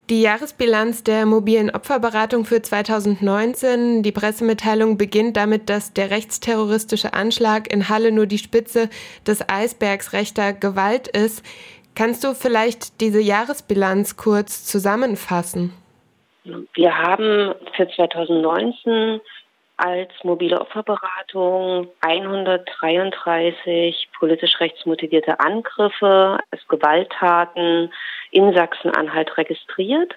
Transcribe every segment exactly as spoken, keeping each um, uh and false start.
Die Jahresbilanz der mobilen Opferberatung für zweitausendneunzehn, die Pressemitteilung beginnt damit, dass der rechtsterroristische Anschlag in Halle nur die Spitze des Eisbergs rechter Gewalt ist. Kannst du vielleicht diese Jahresbilanz kurz zusammenfassen? Wir haben für zweitausendneunzehn als mobile Opferberatung hundertdreiunddreißig politisch rechtsmotivierte Angriffe als Gewalttaten in Sachsen-Anhalt registriert.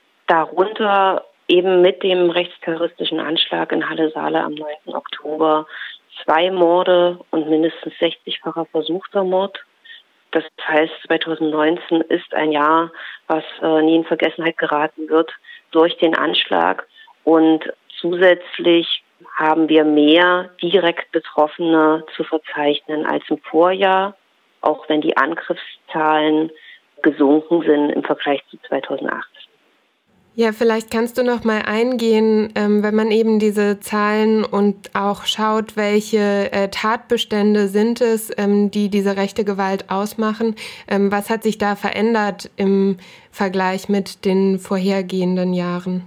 Darunter eben mit dem rechtsterroristischen Anschlag in Halle-Saale am neunten Oktober zwei Morde und mindestens sechzigfacher versuchter Mord. Das heißt, zweitausendneunzehn ist ein Jahr, was äh, nie in Vergessenheit geraten wird durch den Anschlag. Und zusätzlich haben wir mehr direkt Betroffene zu verzeichnen als im Vorjahr, auch wenn die Angriffszahlen gesunken sind im Vergleich zu zweitausendachtzehn. Ja, vielleicht kannst du noch mal eingehen, ähm, wenn man eben diese Zahlen und auch schaut, welche äh, Tatbestände sind es, ähm, die diese rechte Gewalt ausmachen. Ähm, was hat sich da verändert im Vergleich mit den vorhergehenden Jahren?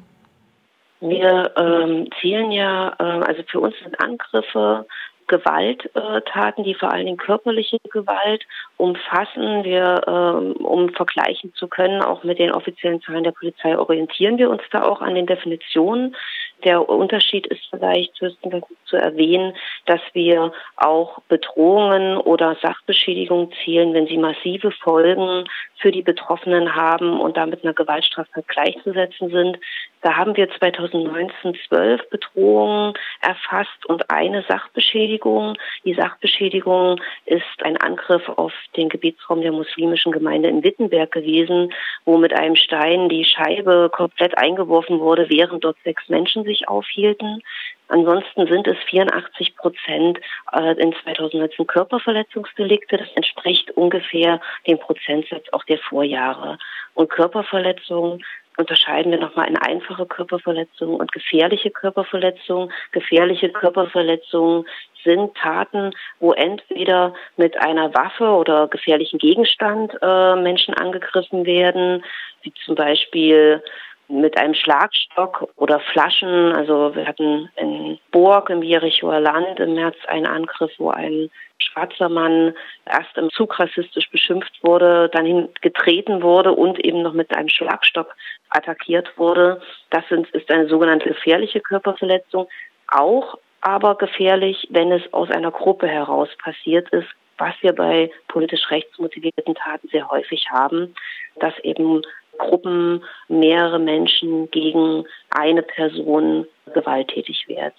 Wir ähm, zählen ja, äh, also für uns sind Angriffe Gewalttaten, die vor allen Dingen körperliche Gewalt umfassen. Wir, ähm, um vergleichen zu können, auch mit den offiziellen Zahlen der Polizei, orientieren wir uns da auch an den Definitionen. Der Unterschied ist vielleicht höchstens zu erwähnen, dass wir auch Bedrohungen oder Sachbeschädigungen zählen, wenn sie massive Folgen für die Betroffenen haben und damit einer Gewaltstraftat gleichzusetzen sind. Da haben wir zweitausendneunzehn zwölf Bedrohungen erfasst und eine Sachbeschädigung. Die Sachbeschädigung ist ein Angriff auf den Gebietsraum der muslimischen Gemeinde in Wittenberg gewesen, wo mit einem Stein die Scheibe komplett eingeworfen wurde, während dort sechs Menschen sich aufhielten. Ansonsten sind es vierundachtzig Prozent in zweitausendneunzehn Körperverletzungsdelikte. Das entspricht ungefähr dem Prozentsatz auch der Vorjahre. Und Körperverletzungen unterscheiden wir nochmal in einfache Körperverletzungen und gefährliche Körperverletzungen. Gefährliche Körperverletzungen sind Taten, wo entweder mit einer Waffe oder gefährlichen Gegenstand äh, Menschen angegriffen werden, wie zum Beispiel mit einem Schlagstock oder Flaschen. Also wir hatten in Burg im Jerichoer Land im März einen Angriff, wo ein schwarzer Mann erst im Zug rassistisch beschimpft wurde, dann getreten wurde und eben noch mit einem Schlagstock attackiert wurde. Das ist eine sogenannte gefährliche Körperverletzung. Auch aber gefährlich, wenn es aus einer Gruppe heraus passiert ist, was wir bei politisch rechtsmotivierten Taten sehr häufig haben, dass eben Gruppen, mehrere Menschen gegen eine Person gewalttätig werden.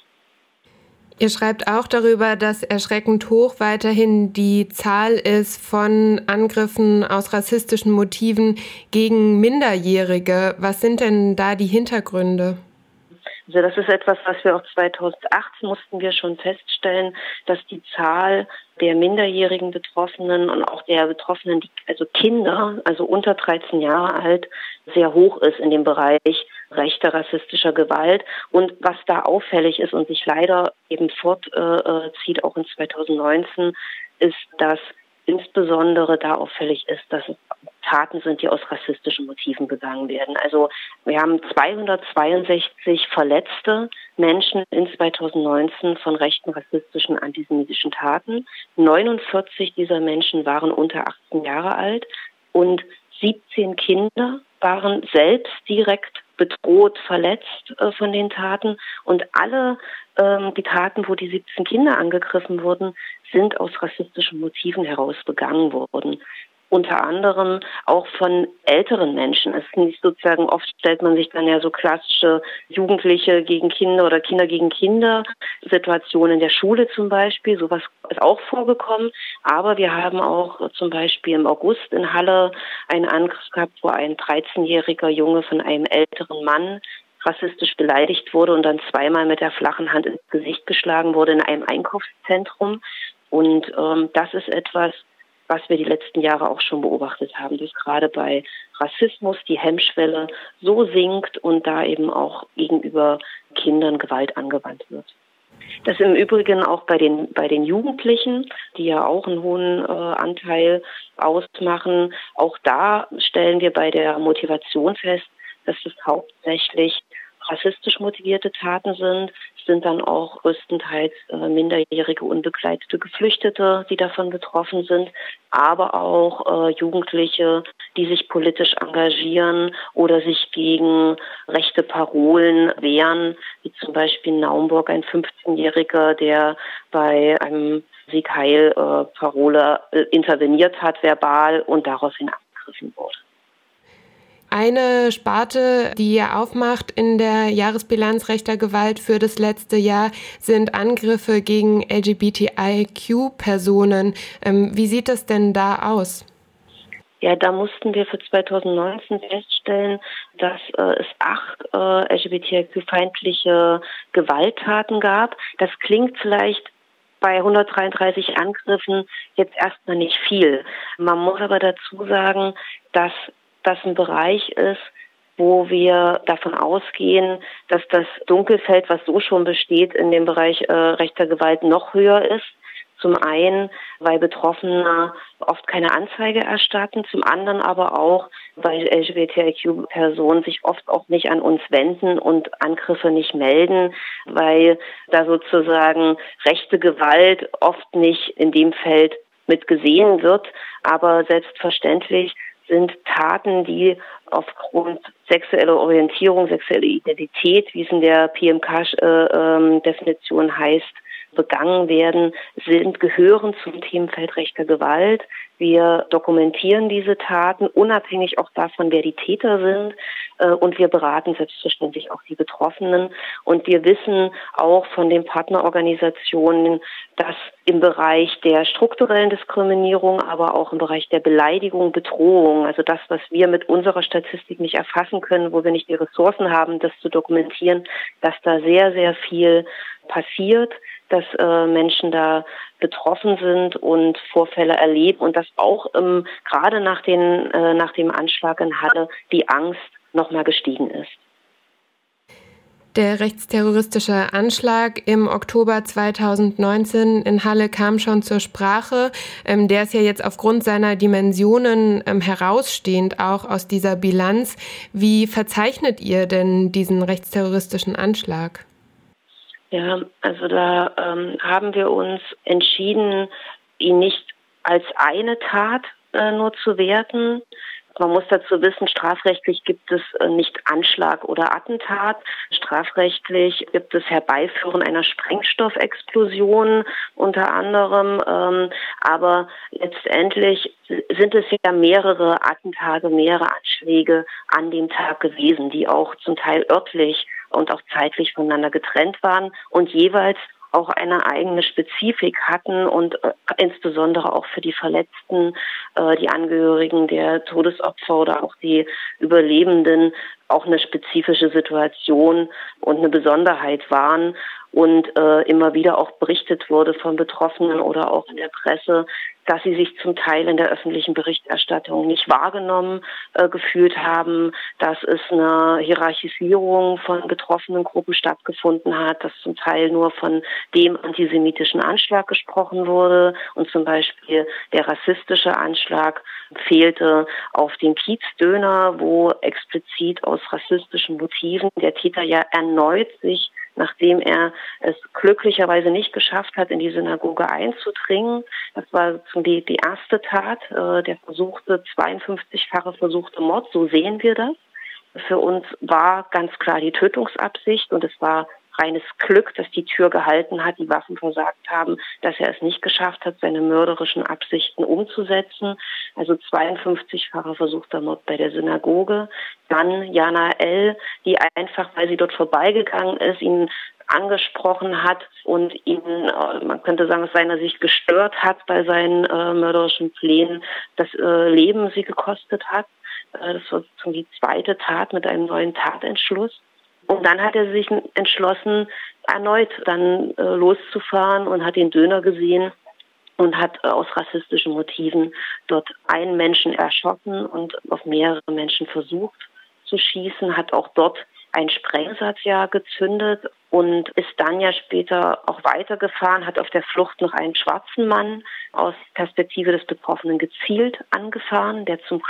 Ihr schreibt auch darüber, dass erschreckend hoch weiterhin die Zahl ist von Angriffen aus rassistischen Motiven gegen Minderjährige. Was sind denn da die Hintergründe? Also das ist etwas, was wir auch zweitausendachtzehn mussten wir schon feststellen, dass die Zahl der minderjährigen Betroffenen und auch der Betroffenen, also Kinder, also unter dreizehn Jahre alt, sehr hoch ist in dem Bereich rechter rassistischer Gewalt. Und was da auffällig ist und sich leider eben fortzieht, auch in zweitausendneunzehn, ist, dass insbesondere da auffällig ist, dass es Taten sind, die aus rassistischen Motiven begangen werden. Also wir haben zweihundertzweiundsechzig verletzte Menschen in zweitausendneunzehn von rechten rassistischen antisemitischen Taten. neunundvierzig dieser Menschen waren unter achtzehn Jahre alt und siebzehn Kinder waren selbst direkt bedroht, verletzt äh, von den Taten. Und alle ähm, die Taten, wo die siebzehn Kinder angegriffen wurden, sind aus rassistischen Motiven heraus begangen worden. Unter anderem auch von älteren Menschen. Es ist nicht sozusagen, oft stellt man sich dann ja so klassische Jugendliche gegen Kinder oder Kinder gegen Kinder Situationen in der Schule zum Beispiel. Sowas ist auch vorgekommen. Aber wir haben auch zum Beispiel im August in Halle einen Angriff gehabt, wo ein dreizehnjähriger Junge von einem älteren Mann rassistisch beleidigt wurde und dann zweimal mit der flachen Hand ins Gesicht geschlagen wurde in einem Einkaufszentrum. Und ähm, das ist etwas, was wir die letzten Jahre auch schon beobachtet haben, dass gerade bei Rassismus die Hemmschwelle so sinkt und da eben auch gegenüber Kindern Gewalt angewandt wird. Das im Übrigen auch bei den bei den Jugendlichen, die ja auch einen hohen äh, Anteil ausmachen. Auch da stellen wir bei der Motivation fest, dass es hauptsächlich rassistisch motivierte Taten sind. Es sind dann auch größtenteils äh, minderjährige, unbegleitete Geflüchtete, die davon betroffen sind, aber auch äh, Jugendliche, die sich politisch engagieren oder sich gegen rechte Parolen wehren, wie zum Beispiel in Naumburg ein fünfzehnjähriger, der bei einem Sieg Heil äh, Parole äh, interveniert hat, verbal, und daraufhin angegriffen wurde. Eine Sparte, die ihr aufmacht in der Jahresbilanz rechter Gewalt für das letzte Jahr, sind Angriffe gegen L G B T I Q-Personen. Ähm, wie sieht das denn da aus? Ja, da mussten wir für zweitausendneunzehn feststellen, dass äh, es acht äh, L G B T I Q-feindliche Gewalttaten gab. Das klingt vielleicht bei hundertdreiunddreißig Angriffen jetzt erstmal nicht viel. Man muss aber dazu sagen, dass das ein Bereich ist, wo wir davon ausgehen, dass das Dunkelfeld, was so schon besteht, in dem Bereich äh, rechter Gewalt noch höher ist. Zum einen, weil Betroffene oft keine Anzeige erstatten, zum anderen aber auch, weil L G B T I Q-Personen sich oft auch nicht an uns wenden und Angriffe nicht melden, weil da sozusagen rechte Gewalt oft nicht in dem Feld mit gesehen wird. Aber selbstverständlich sind Taten, die aufgrund sexueller Orientierung, sexueller Identität, wie es in der P M K-Definition äh, ähm, heißt, begangen werden, sind, gehören zum Themenfeld rechter Gewalt. Wir dokumentieren diese Taten, unabhängig auch davon, wer die Täter sind, äh, und wir beraten selbstverständlich auch die Betroffenen. Und wir wissen auch von den Partnerorganisationen, dass im Bereich der strukturellen Diskriminierung, aber auch im Bereich der Beleidigung, Bedrohung, also das, was wir mit unserer Statistik nicht erfassen können, wo wir nicht die Ressourcen haben, das zu dokumentieren, dass da sehr, sehr viel passiert, dass äh, Menschen da betroffen sind und Vorfälle erleben und dass auch ähm, gerade nach den äh, nach dem Anschlag in Halle die Angst nochmal gestiegen ist. Der rechtsterroristische Anschlag im Oktober zweitausendneunzehn in Halle kam schon zur Sprache. Ähm, der ist ja jetzt aufgrund seiner Dimensionen ähm, herausstehend auch aus dieser Bilanz. Wie verzeichnet ihr denn diesen rechtsterroristischen Anschlag? Ja, also da ähm, haben wir uns entschieden, ihn nicht als eine Tat äh, nur zu werten. Man muss dazu wissen, strafrechtlich gibt es äh, nicht Anschlag oder Attentat. Strafrechtlich gibt es Herbeiführen einer Sprengstoffexplosion unter anderem. Ähm, aber letztendlich sind es ja mehrere Attentate, mehrere Anschläge an dem Tag gewesen, die auch zum Teil örtlich und auch zeitlich voneinander getrennt waren und jeweils auch eine eigene Spezifik hatten und äh, insbesondere auch für die Verletzten, äh, die Angehörigen der Todesopfer oder auch die Überlebenden auch eine spezifische Situation und eine Besonderheit waren und äh, immer wieder auch berichtet wurde von Betroffenen oder auch in der Presse, dass sie sich zum Teil in der öffentlichen Berichterstattung nicht wahrgenommen äh, gefühlt haben, dass es eine Hierarchisierung von betroffenen Gruppen stattgefunden hat, dass zum Teil nur von dem antisemitischen Anschlag gesprochen wurde und zum Beispiel der rassistische Anschlag fehlte auf den Kiezdöner, wo explizit aus rassistischen Motiven der Täter ja erneut sich, nachdem er es glücklicherweise nicht geschafft hat, in die Synagoge einzudringen. Das war die, die erste Tat, äh, der versuchte, zweiundfünfzigfache versuchte Mord, so sehen wir das. Für uns war ganz klar die Tötungsabsicht und es war reines Glück, dass die Tür gehalten hat, die Waffen versagt haben, dass er es nicht geschafft hat, seine mörderischen Absichten umzusetzen. Also zweiundfünfzigfacher versuchter Mord bei der Synagoge. Dann Jana L., die einfach, weil sie dort vorbeigegangen ist, ihn angesprochen hat und ihn, man könnte sagen, aus seiner Sicht gestört hat bei seinen äh, mörderischen Plänen, das äh, Leben sie gekostet hat. Äh, das war die zweite Tat mit einem neuen Tatentschluss. Und dann hat er sich entschlossen, erneut dann äh, loszufahren und hat den Döner gesehen und hat äh, aus rassistischen Motiven dort einen Menschen erschossen und auf mehrere Menschen versucht zu schießen, hat auch dort einen Sprengsatz ja gezündet und ist dann ja später auch weitergefahren, hat auf der Flucht noch einen schwarzen Mann aus Perspektive des Betroffenen gezielt angefahren, der zum Glück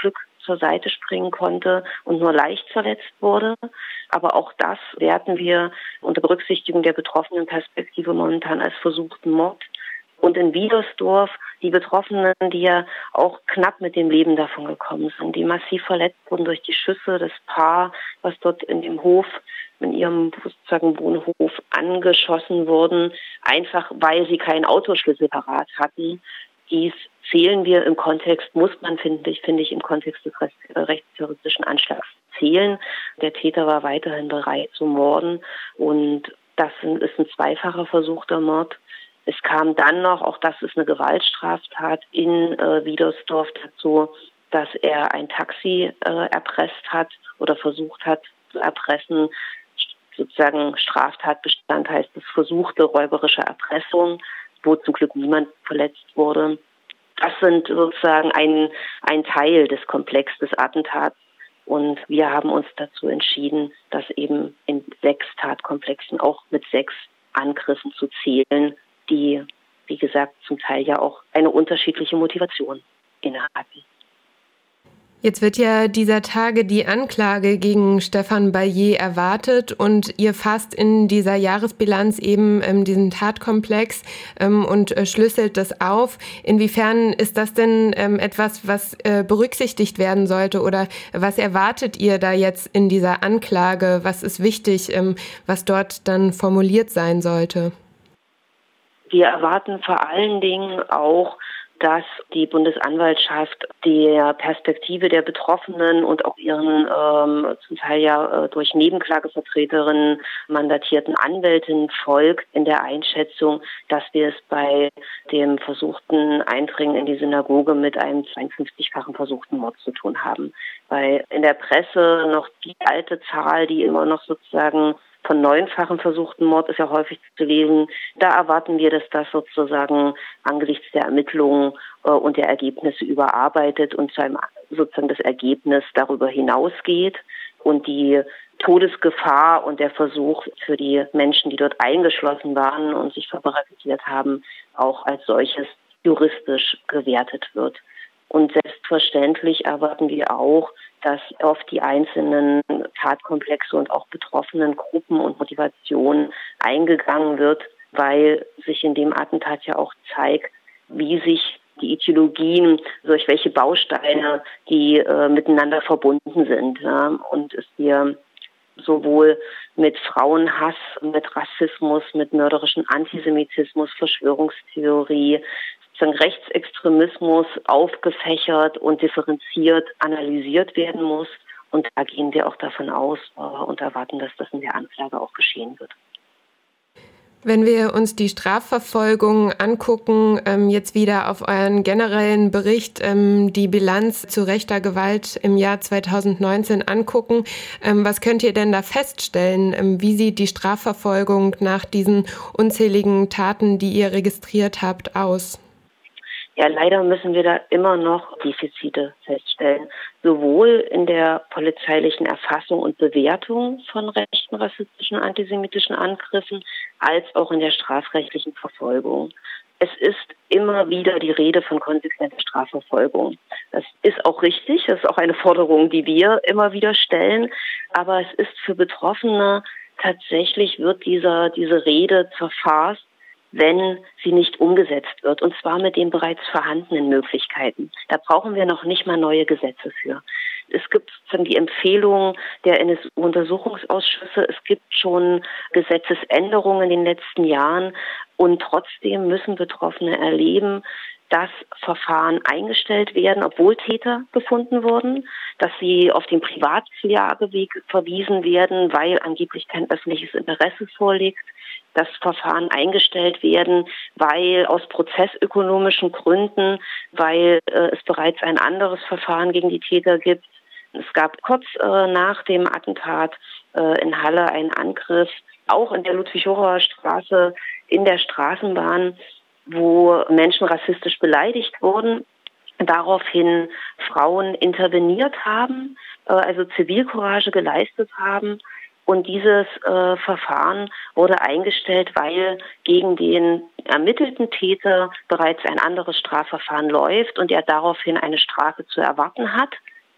zur Seite springen konnte und nur leicht verletzt wurde. Aber auch das werten wir unter Berücksichtigung der betroffenen Perspektive momentan als versuchten Mord. Und in Wiedersdorf die Betroffenen, die ja auch knapp mit dem Leben davon gekommen sind, die massiv verletzt wurden durch die Schüsse, das Paar, was dort in dem Hof, in ihrem sozusagen Wohnhof angeschossen wurden, einfach weil sie keinen Autoschlüssel parat hatten. Dies zählen wir im Kontext, muss man, finde ich, finde ich, im Kontext des rechtsterroristischen Anschlags zählen. Der Täter war weiterhin bereit zu morden und das ist ein zweifacher versuchter Mord. Es kam dann noch, auch das ist eine Gewaltstraftat, in äh, Wiedersdorf dazu, dass er ein Taxi äh, erpresst hat oder versucht hat zu erpressen. Sozusagen Straftatbestand heißt es versuchte räuberische Erpressung, wo zum Glück niemand verletzt wurde. Das sind sozusagen ein, ein Teil des Komplex des Attentats. Und wir haben uns dazu entschieden, das eben in sechs Tatkomplexen auch mit sechs Angriffen zu zählen, die, wie gesagt, zum Teil ja auch eine unterschiedliche Motivation innehatten. Jetzt wird ja dieser Tage die Anklage gegen Stefan Baillet erwartet und ihr fasst in dieser Jahresbilanz eben ähm, diesen Tatkomplex ähm, und äh, schlüsselt das auf. Inwiefern ist das denn ähm, etwas, was äh, berücksichtigt werden sollte oder was erwartet ihr da jetzt in dieser Anklage? Was ist wichtig, ähm, was dort dann formuliert sein sollte? Wir erwarten vor allen Dingen auch, dass die Bundesanwaltschaft der Perspektive der Betroffenen und auch ihren ähm, zum Teil ja äh, durch Nebenklagevertreterinnen mandatierten Anwältinnen folgt in der Einschätzung, dass wir es bei dem versuchten Eindringen in die Synagoge mit einem zweiundfünfzigfachen versuchten Mord zu tun haben. Weil in der Presse noch die alte Zahl, die immer noch sozusagen von neunfachen versuchten Mord ist ja häufig zu lesen. Da erwarten wir, dass das sozusagen angesichts der Ermittlungen äh, und der Ergebnisse überarbeitet und zu einem sozusagen das Ergebnis darüber hinausgeht und die Todesgefahr und der Versuch für die Menschen, die dort eingeschlossen waren und sich verbarrikadiert haben, auch als solches juristisch gewertet wird. Und selbstverständlich erwarten wir auch, dass auf die einzelnen Tatkomplexe und auch betroffenen Gruppen und Motivationen eingegangen wird, weil sich in dem Attentat ja auch zeigt, wie sich die Ideologien, durch welche Bausteine die äh, miteinander verbunden sind. Ja? Und es hier sowohl mit Frauenhass, mit Rassismus, mit mörderischem Antisemitismus, Verschwörungstheorie, sozusagen Rechtsextremismus aufgefächert und differenziert analysiert werden muss. Und da gehen wir auch davon aus äh, und erwarten, dass das in der Anklage auch geschehen wird. Wenn wir uns die Strafverfolgung angucken, ähm, jetzt wieder auf euren generellen Bericht, ähm, die Bilanz zu rechter Gewalt im Jahr zweitausendneunzehn angucken, ähm, was könnt ihr denn da feststellen? Ähm, wie sieht die Strafverfolgung nach diesen unzähligen Taten, die ihr registriert habt, aus? Ja, leider müssen wir da immer noch Defizite feststellen, sowohl in der polizeilichen Erfassung und Bewertung von rechten, rassistischen, antisemitischen Angriffen, als auch in der strafrechtlichen Verfolgung. Es ist immer wieder die Rede von konsequenter Strafverfolgung. Das ist auch richtig, das ist auch eine Forderung, die wir immer wieder stellen, aber es ist für Betroffene tatsächlich, wird dieser, diese Rede zerfasst, wenn sie nicht umgesetzt wird, und zwar mit den bereits vorhandenen Möglichkeiten. Da brauchen wir noch nicht mal neue Gesetze für. Es gibt sozusagen die Empfehlung der N S U-Untersuchungsausschüsse, es gibt schon Gesetzesänderungen in den letzten Jahren und trotzdem müssen Betroffene erleben, dass Verfahren eingestellt werden, obwohl Täter gefunden wurden, dass sie auf den Privatklageweg verwiesen werden, weil angeblich kein öffentliches Interesse vorliegt, dass Verfahren eingestellt werden, weil aus prozessökonomischen Gründen, weil äh, es bereits ein anderes Verfahren gegen die Täter gibt. Es gab kurz äh, nach dem Attentat äh, in Halle einen Angriff, auch in der Ludwig-Horauer Straße, in der Straßenbahn, wo Menschen rassistisch beleidigt wurden, daraufhin Frauen interveniert haben, äh, also Zivilcourage geleistet haben. Und dieses äh, Verfahren wurde eingestellt, weil gegen den ermittelten Täter bereits ein anderes Strafverfahren läuft und er daraufhin eine Strafe zu erwarten hat.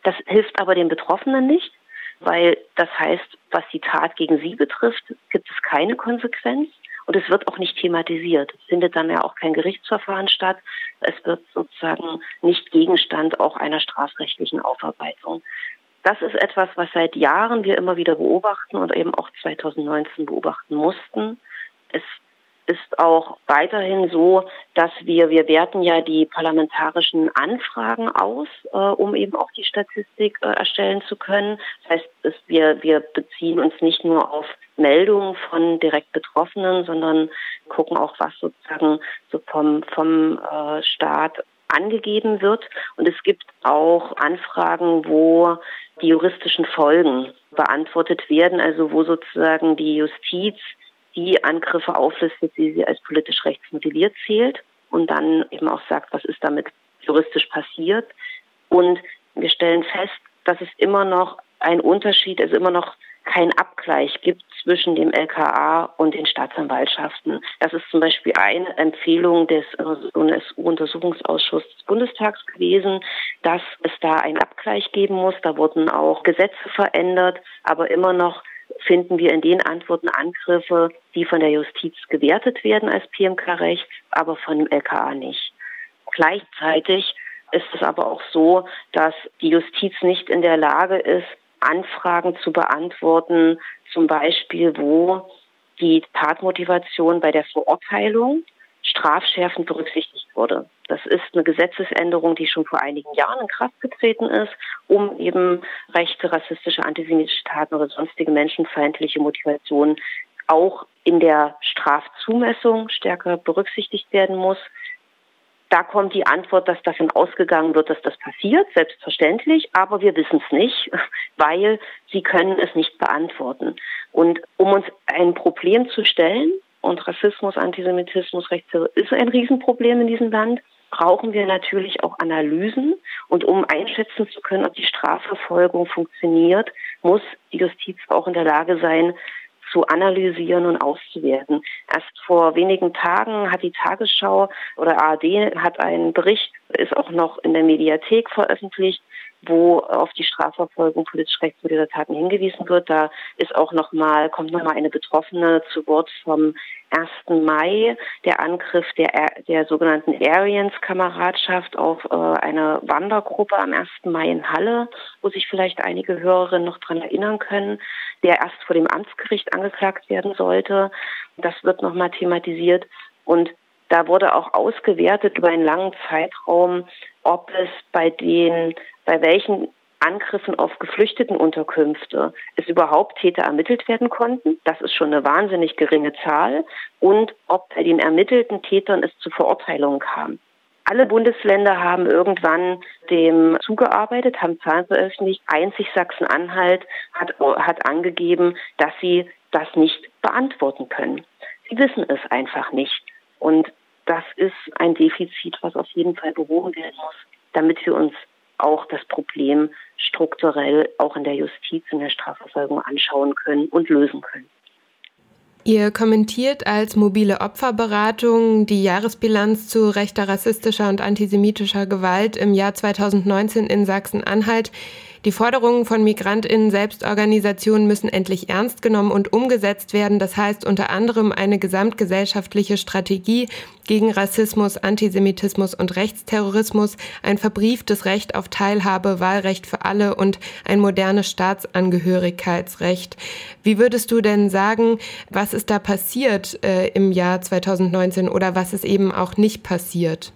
Das hilft aber den Betroffenen nicht, weil das heißt, was die Tat gegen sie betrifft, gibt es keine Konsequenz und es wird auch nicht thematisiert. Es findet dann ja auch kein Gerichtsverfahren statt. Es wird sozusagen nicht Gegenstand auch einer strafrechtlichen Aufarbeitung. Das ist etwas, was seit Jahren wir immer wieder beobachten und eben auch zweitausendneunzehn beobachten mussten. Es ist auch weiterhin so, dass wir, wir werten ja die parlamentarischen Anfragen aus, äh, um eben auch die Statistik äh, erstellen zu können. Das heißt, es, wir, wir beziehen uns nicht nur auf Meldungen von direkt Betroffenen, sondern gucken auch, was sozusagen so vom, vom äh, Staat angegeben wird. Und es gibt auch Anfragen, wo die juristischen Folgen beantwortet werden, also wo sozusagen die Justiz die Angriffe auflistet, die sie als politisch rechtsmotiviert zählt und dann eben auch sagt, was ist damit juristisch passiert. Und wir stellen fest, dass es immer noch ein Unterschied, also immer noch keinen Abgleich gibt zwischen dem L K A und den Staatsanwaltschaften. Das ist zum Beispiel eine Empfehlung des U N S U-Untersuchungsausschusses des Bundestags gewesen, dass es da einen Abgleich geben muss. Da wurden auch Gesetze verändert, aber immer noch finden wir in den Antworten Angriffe, die von der Justiz gewertet werden als P M K-Recht, aber von dem L K A nicht. Gleichzeitig ist es aber auch so, dass die Justiz nicht in der Lage ist, Anfragen zu beantworten, zum Beispiel, wo die Tatmotivation bei der Verurteilung strafschärfend berücksichtigt wurde. Das ist eine Gesetzesänderung, die schon vor einigen Jahren in Kraft getreten ist, um eben rechte, rassistische, antisemitische Taten oder sonstige menschenfeindliche Motivationen auch in der Strafzumessung stärker berücksichtigt werden muss. Da kommt die Antwort, dass davon ausgegangen wird, dass das passiert, selbstverständlich, aber wir wissen es nicht, weil sie können es nicht beantworten. Und um uns ein Problem zu stellen, und Rassismus, Antisemitismus, Rechtsterror ist ein Riesenproblem in diesem Land, brauchen wir natürlich auch Analysen. Und um einschätzen zu können, ob die Strafverfolgung funktioniert, muss die Justiz auch in der Lage sein, zu analysieren und auszuwerten. Erst vor wenigen Tagen hat die Tagesschau oder A R D hat einen Bericht, ist auch noch in der Mediathek veröffentlicht, wo auf die Strafverfolgung politisch rechtswidriger Taten hingewiesen wird. Da ist auch noch mal, kommt noch mal eine Betroffene zu Wort vom ersten Mai, der Angriff der, der sogenannten Aryans-Kameradschaft auf äh, eine Wandergruppe am ersten Mai in Halle, wo sich vielleicht einige Hörerinnen noch dran erinnern können, der erst vor dem Amtsgericht angeklagt werden sollte. Das wird noch mal thematisiert und da wurde auch ausgewertet über einen langen Zeitraum, ob es bei den, bei welchen Angriffen auf Geflüchtetenunterkünfte es überhaupt Täter ermittelt werden konnten. Das ist schon eine wahnsinnig geringe Zahl. Und ob bei den ermittelten Tätern es zu Verurteilungen kam. Alle Bundesländer haben irgendwann dem zugearbeitet, haben Zahlen veröffentlicht. Einzig Sachsen-Anhalt hat, hat angegeben, dass sie das nicht beantworten können. Sie wissen es einfach nicht. Und das ist ein Defizit, was auf jeden Fall behoben werden muss, damit wir uns auch das Problem strukturell auch in der Justiz, in der Strafverfolgung anschauen können und lösen können. Ihr kommentiert als mobile Opferberatung die Jahresbilanz zu rechter, rassistischer und antisemitischer Gewalt im Jahr zweitausendneunzehn in Sachsen-Anhalt. Die Forderungen von MigrantInnen-Selbstorganisationen müssen endlich ernst genommen und umgesetzt werden. Das heißt unter anderem eine gesamtgesellschaftliche Strategie gegen Rassismus, Antisemitismus und Rechtsterrorismus, ein verbrieftes Recht auf Teilhabe, Wahlrecht für alle und ein modernes Staatsangehörigkeitsrecht. Wie würdest du denn sagen, was ist da passiert äh, im Jahr zweitausendneunzehn oder was ist eben auch nicht passiert?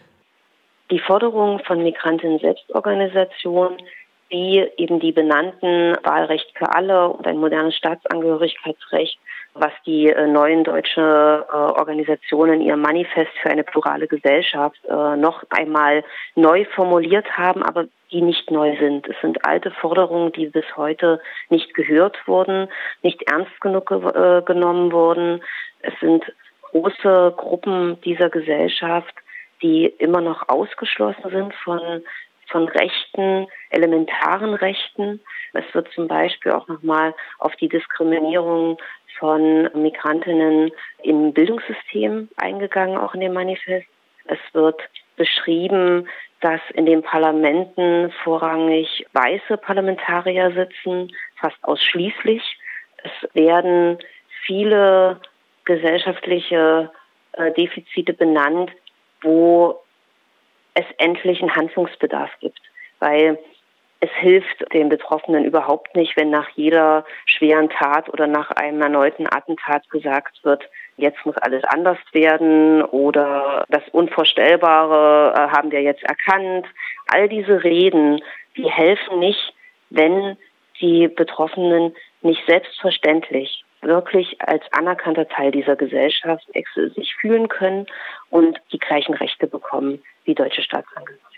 Die Forderungen von MigrantInnen-Selbstorganisationen, wie eben die benannten Wahlrecht für alle und ein modernes Staatsangehörigkeitsrecht, was die äh, neuen deutsche äh, Organisationen in ihrem Manifest für eine plurale Gesellschaft äh, noch einmal neu formuliert haben, aber die nicht neu sind. Es sind alte Forderungen, die bis heute nicht gehört wurden, nicht ernst genug äh, genommen wurden. Es sind große Gruppen dieser Gesellschaft, die immer noch ausgeschlossen sind von von Rechten, elementaren Rechten. Es wird zum Beispiel auch nochmal auf die Diskriminierung von Migrantinnen im Bildungssystem eingegangen, auch in dem Manifest. Es wird beschrieben, dass in den Parlamenten vorrangig weiße Parlamentarier sitzen, fast ausschließlich. Es werden viele gesellschaftliche äh, Defizite benannt, wo es endlich einen Handlungsbedarf gibt, weil es hilft den Betroffenen überhaupt nicht, wenn nach jeder schweren Tat oder nach einem erneuten Attentat gesagt wird, jetzt muss alles anders werden oder das Unvorstellbare äh, haben wir jetzt erkannt. All diese Reden, die helfen nicht, wenn die Betroffenen nicht selbstverständlich wirklich als anerkannter Teil dieser Gesellschaft sich fühlen können und die gleichen Rechte bekommen wie deutsche Staatsangehörige.